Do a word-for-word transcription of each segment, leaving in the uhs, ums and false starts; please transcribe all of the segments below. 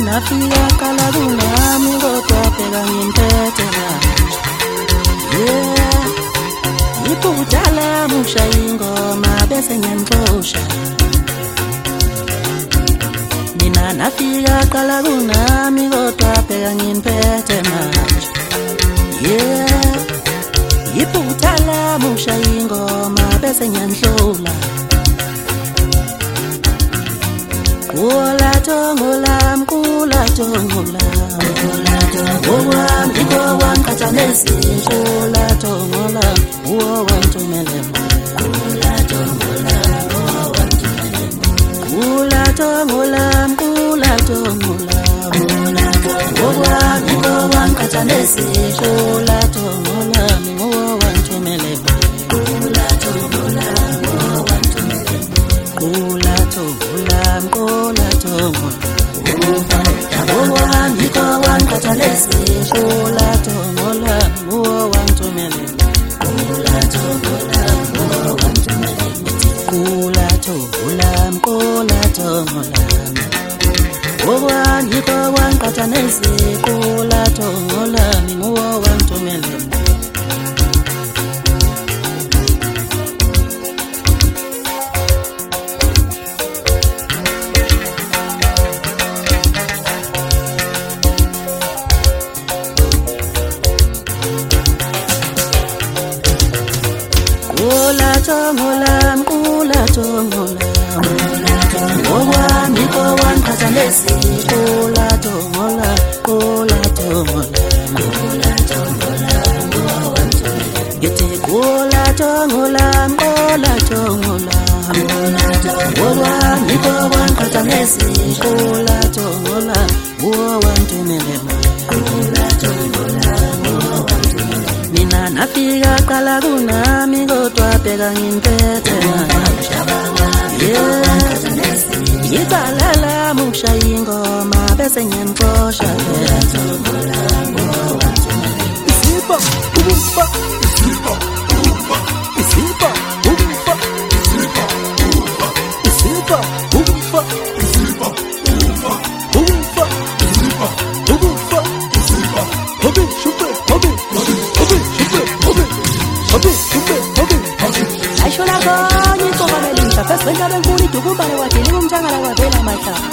nafika qala kunami kodwa phela ngimphethe kanje. Yeah, iphuthala mushaya ingoma bese ngiyanxosha. Mina nafika qala kunami kodwa phela ngimphethe manje. Yeah, iphuthala mushaya ingoma bese ngiyanhlula. Kula tongola mkula tongola kula tongola iko wankathanesi kula tongola uwo wantumele kula tongola uwo wantumele kula tongola mkula tongola kula tongola iko wankathanesi kula tongola uwo wantumele kula tongola uwo wantumele kula tongola mkola tongola uwo niko wankathalesi kula tongola uwo wantumele kula tongola uwo wantumele kula tongola mkola tongola uwo niko wankathalesi kula tongola uwo wantumele. Kula tongola mkula tongola uwo niko wankathalesi kula tongola kula tongola kula tongola uwo wantumele gete kula tongola mkola tongola uwo niko wankathalesi kula tongola uwo wantumele kula tongola uwo wantumele. Mina nafika qala kunami kodwa phela ngimphethe manje. Yeah, ibalala mushaya ingoma bese ngiyanxosha. Isipa umfa isipa umfa isipa umfa isipa umfa isipa umfa isipa umfa umfa isipa umfa isipa hobi shupe hobi hobi shupe hobi hobi shupe hobi aisho la goni ngoma melisha feswenga benkulu idukumbane wathini kumthangala kwavela mahlaba.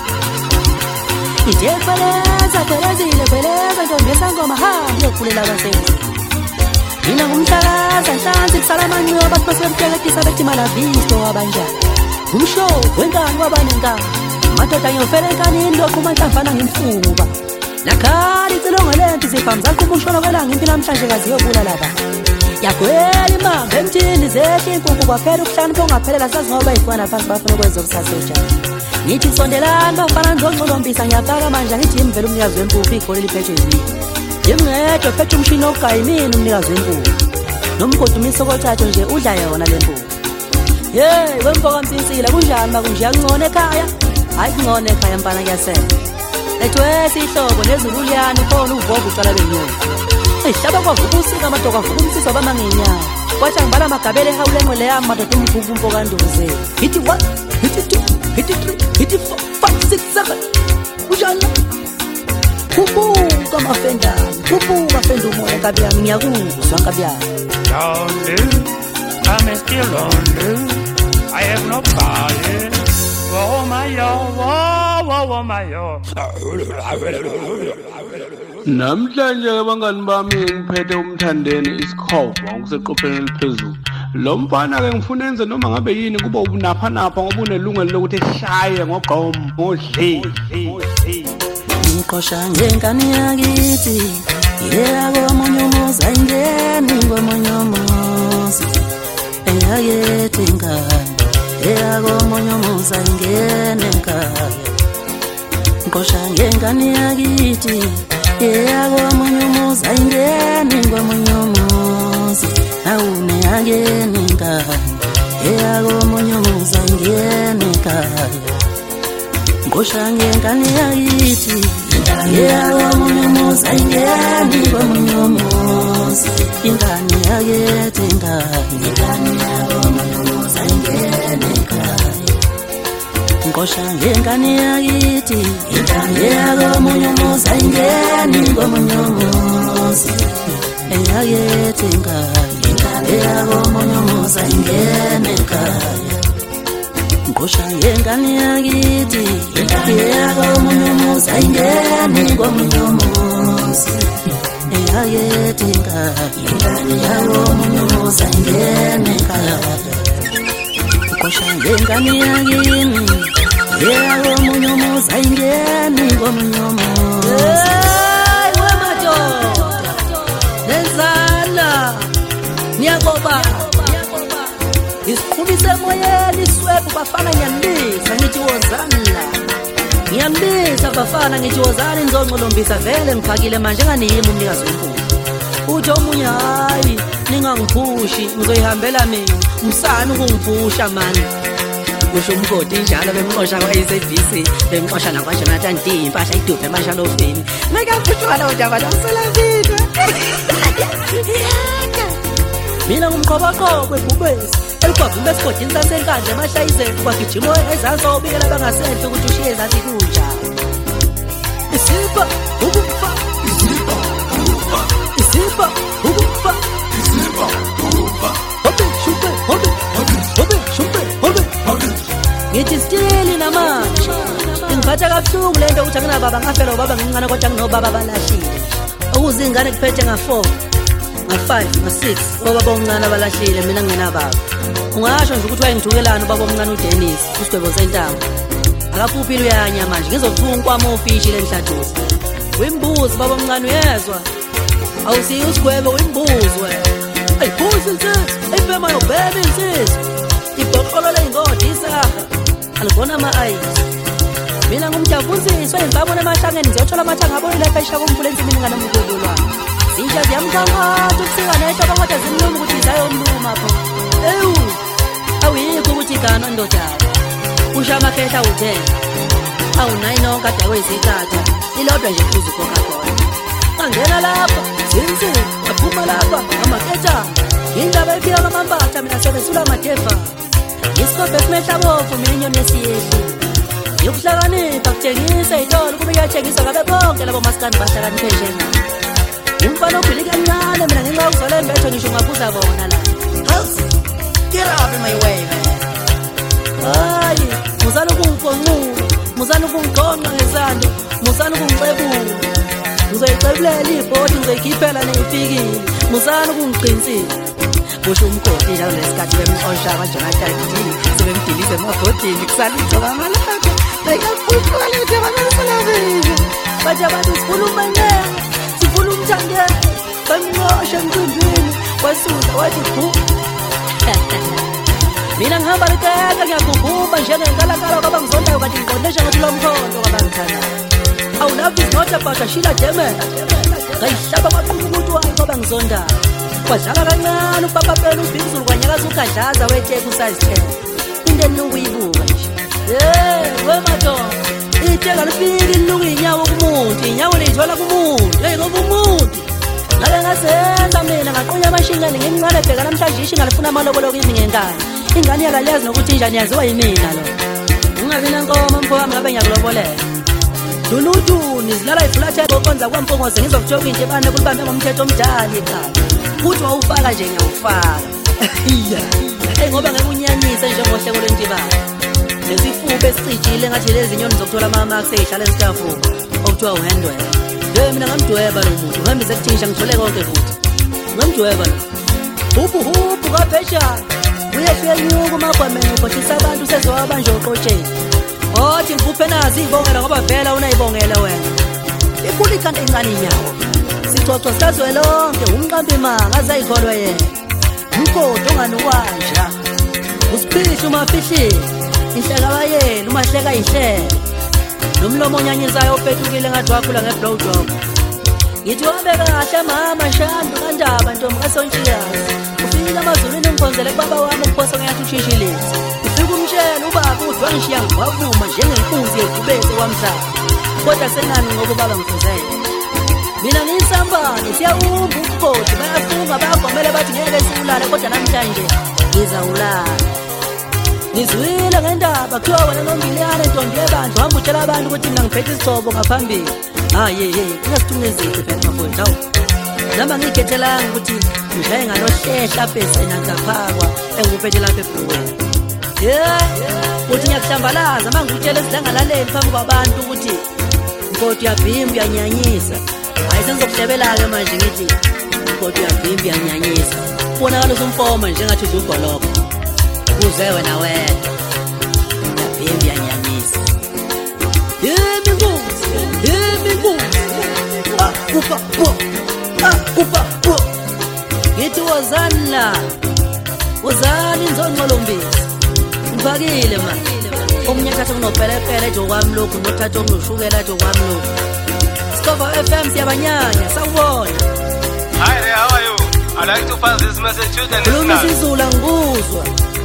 Ijekweleza kwelezile kweleza ntombi esangoma hambi yokulela abasenzi. Mina ngumhlakaza nhlanzi kusalamanyuyo abantu basebemhleketisa bethi malavisto wabanjani. Umsho wenkani wabanenkani madoda ngiyofela enkanini lokhu manhlamvana ngimfuba. Nakhali icilongo lento izifam zakho umushona kwelanga impilo namhlanje kaziyobulala abantu. Yakwela imanga emthini zehle inkukhu kwaphela ukuhlani ongaphelela sazi ngoba ifana phansi bafuna ukwenza okusasejani. Ngithi sondelani bafana ndongcolombisa ngiyafaka manje ngithi imvela umnikazi wempuphu igole liphethwe iziko. Yimngedwa phethe umshini ogayimini umnikazi wempuphu. Nomgodumiso kothatho nje udla yona lempuphu. Hey wemfoka msinsile kunjani makunje yangcona ekhaya? Hayi kungona ekhaya mfana kuyasela. Ethwesi ihlobo nezululiyana khona uvovo uqala benyoni. Ehlaba kwavuka usika amadoka avuka umsisa bama ngenyama. Kwathi ngibala amagabele ehawulenqele yami madoda umvuvu umfoka ndoze. Hithi one, hithi two, hithi three, hithi four, five, six, seven. Ujala. Kubuka mafendana, kubuka fenda umoya nkabi yami ngiyakuzwa nkabi yami. Lonely, I'm still lonely. I have nobody. Oh my oh, oh, oh my oh. Namhlanje abangani bami ngiphethe umthandeni isikhova ngokuseqopheni eliphezulu. Lo mfana ke ngifuna enze noma ngabe yini kuba ubunapha napha ngoba unelungelo lokuthi eshaye ngogqomo ngodli. Ngiqosha ngenkani yakithi yebo omunye umuzi ayingeni ngomunye umuzi eyakethi ngani yebo omunye umuzi ayingene ekhaya. Ngiqosha ngenkani yakithi yebo omunye umuzi ayingeni ngomunye umuzi awune yakeni ngani yebo omunye umuzi ayingene ekhaya. Ngiqosha ngenkani yakithi yebo omunye umuzi ayingeni ngomunye umuzi ingane yakethi ngani ingane yabo omunye umuzi ayingene ekhaya. Ngosha ngengane yakithi ingane yakomunye umuzi ayingeni komunye umuzi eyakithi ingane ingane yakomunye umuzi ayingene ekhaya Ngosha ngengane yakithi ingane yakomunye umuzi ayingeni komunye umuzi eyakithi ingane ingane yakomunye umuzi ayingene ekhaya Ngosha ngengane yakini yebo omunye umuzi ayingeni komunye umuzi hey wemadoda nenzala ngiyakoba isikhulise moyeni iswebhu bafana ngiyambiza ngithi wozani la ngiyambiza bafana ngithi wozani nizonqolombisa vele ngifakile manje nganiyimi umnikazi wenkulu uthi omunye hayi ningangiphushi ngizoyihambela mina umsana ukungipusha manje kusho umgodi njalo bemqosha kwa-S A B C bemqosha nakwa-Jonathan D impahla iduphe emashalofini mekaphushwa lawo ndaba namselavida mina ngumqobaqobo ebhubesi elugwavuma esigodini sasenkandla emashayizeni kwagijimo ezansi obikela bangasenhle ukuthi ushiye zathi kunjani isipha ukufa isipha ukufa isipha ukufa isipha ukufa hobe shupe hobe hobe shupe hobe ngithi stili namanje ngiphatha kabuhlungu lento ukuthi anginababa ngafela ubaba ngincane kodwa nginobaba balahlile okuzingane kuphethe nga-four nga-five nga-six obaba omncane abalahlile mina ngingenababa ungasho nje ukuthi wayengithukelana ubaba omncane uDennis usigwebo sentambo akaphuphi uyanya manje ngizokuthunga kwami ofishi lenhladuzi wimbuzi baba omncane uyezwa awusiye usigwebo wimbuzi wena ayiphuzi insizwa ayibhema yobhema insizwa ibhoqolo ley'ngodi isaha alibona ama-ayisi mina ngumdavuziswa engibabona emahlangeni ngizothola amathanga abonile efesha kumfula ensimini nganamukululwana zitsha ziyamkhankathi ukusika nehlobo kodwa zimluma ukuthi zayomluma pho ewu awuyikho ukuthi igano ndodana usha amakhehla awuthenga awunayinonke ade kwezikhatha ilodwa nje kuze ukhokha-khona angena lapha zinzini aphuma lapha amaketha indaba ephika kamambatha mina sebesula amadeva isikobhe esimehlabovu mina inyoni esiyehli yokuhlakanipha kuthengisa iy'tolo kube kuyathengiswa ngabe bonke labo masikandi bahlakaniphe njena umfana ophili kancane mina ngenxa yokuzwala embetho ngisho ungabuza bona la get out of my way man hayi muzala ukungifonqula muzala ukungiqonqa ngesando muzala ukungicebula ngizoyicebulela ibhodi ngizoyikhiphela neyifikile muzala ukungiqinisile kusho umgodi njalo lesikhathi bemqosha kwaJonathan D sebemdilize emabhodini kusalutho kamalaka ayikaphupha lethe abanalisalavile bathi abantu sifuna umaneka sifuna umthandela bamnqosha emcimbini wasuka wathi phu mina ngihamba likeka ngiyagugumba njengenkalakala kwaba ngizondayo kanti ngiqondesha ngathi lo mkhondo kwabangithandayo awu love is not about a shila demela ngayihlaba amaqhubu ukuthi wayi kwaba ngizondayo kwadlala kancane ubaba phela ubhikuzulu kwanyakaza ugadlaza weteka usazithela into eninokuyibuka nje ye wemadoda iteka lifika iluka iy'nyawo kumuntu iy'nyawo liyithola kumuntu eyi ngoba umuntu ngabe ngazenza mina ngaqonya amashingane ngimncane bheka namhlanje ishi ngalifuna amalobolo kimi ngenkani ingane yakaliyazi nokuthi injani yaziwa yimina lo ungabi nankoma mpho wami ngabe ngiyakulobolela duluduni zilala ifulathe kokonza kwampongoze ngizokuthoka into ebane kulibambe ngomthetho omdala ekhaya kuthi wawufaka nje ngiyawufaka eyi ngoba ngeke unyanyise njengohleko lwentibane lesifuba esicijile ngathi lezi nyoni zokuthola ama-marks ey'hlala esitafuka okuthiwa uhendwela ye mina ngamdweba lo muntu ngihambise kuthisha ngithole konke futhi ngamdweba lo huphuhuphu kapheshana uyehlwenyuka umagwameni ukhohlisa abantu usezowabanje oqotsheni othi ngikuphe nazi iy'bongela ngoba vela unayibongela wena ikhula ikanti encane inyawo sicoco sikazwelonke umqambi manga azayikholwa yena umgodi onganukwanja usiphihli umafihlile inhleka abayeni umahleka yihleka nomlomo onyanyisayo ophetukile ngathi wakhula nge-blow job ngithi wabe kahle mama shamba kandaba ntombi kasontshikazi ufikile amazulwini ngikhonzele kubaba wami ukuphosa ngiyathi ushishilezi ufike umtshela ubaba uthi wangishiya ngwavuma njengenkunzi yegubese kwamhlaba kodwa senani ngoba ubaba ngikhuzele mina ngiyisambane siyawumba ubugodi bayafunga bayagomela bathi ngeke siwulale kodwa namhlanje ngizawulala Ngizwile ngendaba kuthiwa wena noMbiliyane ntombi yebandla hamba utshela abantu ukuthi mina ngiphethe isithobo ngaphambili. Hayi ye ngingasithungezile phela mafowethu hawu. Noma ngikhethelanga ukuthi ngishaye ngalohlehla phese nangaphakwa engikuphethe lapha ebhuweni. Yeah, uthi ngiyakuhlambalaza manje ngikutshela sidlangalaleli phambi kwabantu ukuthi Nkosi uyabhimba uyanyanyisa. Hayi sengizokuhlebela ke manje ngithi Nkosi uyabhimba uyanyanyisa. Ubonakala usumfoma njengathi uzugoloko. Uze wena wena. Uyabhimba uyanyanyisa. Yimi nkosi, yimi nkosi. Ah kupa po. Ah kupa po. Ngithi wozani la. Wozani nzonqolombisi. Ngibakile manje. Omunye thatha kunopelepele ejo kwami lokhu nothatha okunoshukela ejo kwami lokhu. Iskova F M siyabanyanya sawubona. Hi there, how are you? I'd like to pass this message to the listeners. Khuluma isiZulu ngikuzwa.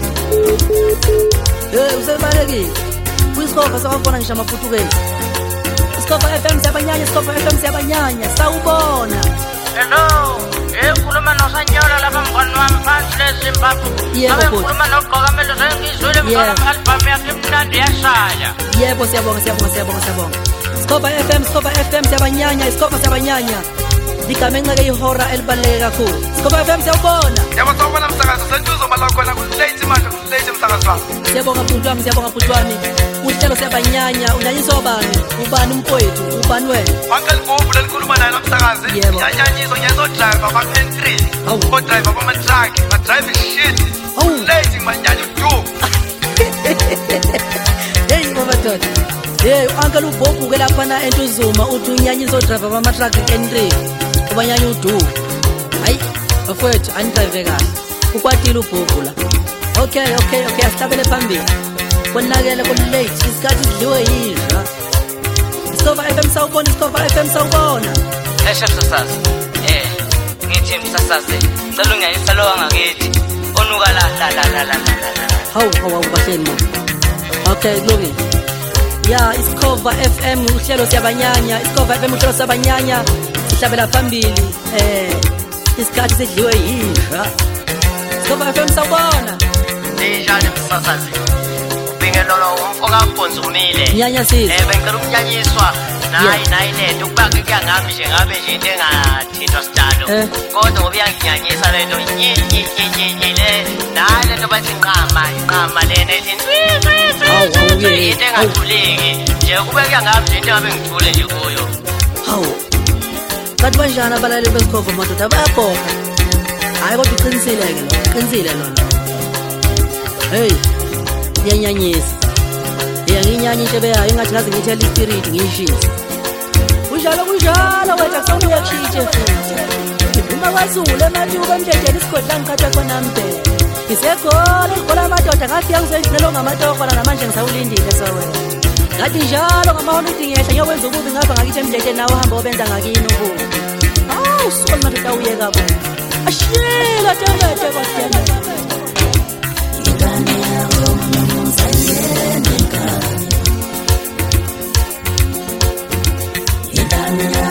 Eh usebalekile. Kwiskova sakufona ngisho amaPortuguese. Iskova F M siyabanyanya, Iskova F M siyabanyanya sawubona. Hello. Eh khuluma noSanyola lapha mngani wami phansi leZimbabwe. Abe ngikhuluma noGqokamelo sengizwile mngani album yakhe imnandi yashaya. Yebo siyabonga siyabonga siyabonga siyabonga. Iskova F M, Iskova F M siyabanyanya, Iskova siyabanyanya. Ligama encake ihora elibaleke kakhulu. Iskova F M siyabona. Yebo sawubona msakazo sentuzo mala khona kulate manje kulate msakazo wami. Siyabonga bhuti wami siyabonga bhuti wami. Uhlelo siyabanyanya unyanyiswa bani? Ubani umfowethu? Ubani wena? Uncle Bob lelikhuluma naye namsakazi. Nyanyanyiso nyezo driver ba N three. Ko driver ba truck, ba drive shit. Late manyanyo do. Hey baba Dodi. Hey uncle uBobu ke lapha na entuzuma uthi unyanyiso driver ba truck N three. Ubanyanya udu. Hayi bafowethu anidrive kahle. Ukwatile uBobu la. Okay okay okay asihlabele phambili. Konakele kulate isikhathi sidliwe yizwa. Iskova F M sawubona, Iskova F M sawubona. Eshe msasazi. Eh, ngithi msasazi. Cela ungiyayisa lo wangakithi. Onuka la la la la la la. Hawu hawu bahleni mo. Okay, kulungile. Ya Iskova F M uhlelo siyabanyanya, Iskova F M uhlelo siyabanyanya. Sihlabela phambili. Eh, isikhathi sidliwe yizwa. Iskova F M sawubona. Njani msasazi? Bingelolo umfoka mponzumile. Nyanya sisi. Eh bengicela ukunyanyiswa nayi nayi lento kuba ngiyangami nje ngabe nje into engathintwa sidalo. Kodwa ngoba iyanginyanyisa lento nyi nyi nyi nyi le. Nayi lento bathi inqama inqama lena ethi hawu ke into engathuleki. Nje kube kuyangami nje into engabe ngithule nje kuyo. Hawu. Kanti banjani abalali besikhovo madoda bayabhonga. Hayi kodwa uqinisile ke lo. Uqinisile lona. Hey. Yanyanyisa. Yanginyanyishe beya engathi ngaze ngithela ispirit ngishisa. Kunjalo kunjalo wethu akusobuya kushitshe futhi. Uma kwazule manje ube mjejela isigodla ngikhatha khona mdele. Ngisegola igqola amadoda ngafika ngizendlelo ngamatoho namanje ngisawulindile so wena. Ngathi njalo ngamaholide ngiyehla ngiyokwenza ububi ngapha ngakithi emdlete nawe uhamba obenza ngakini ububi. Hawu sona madoda uyeka bo. Ashila tena tena tena. Yeah.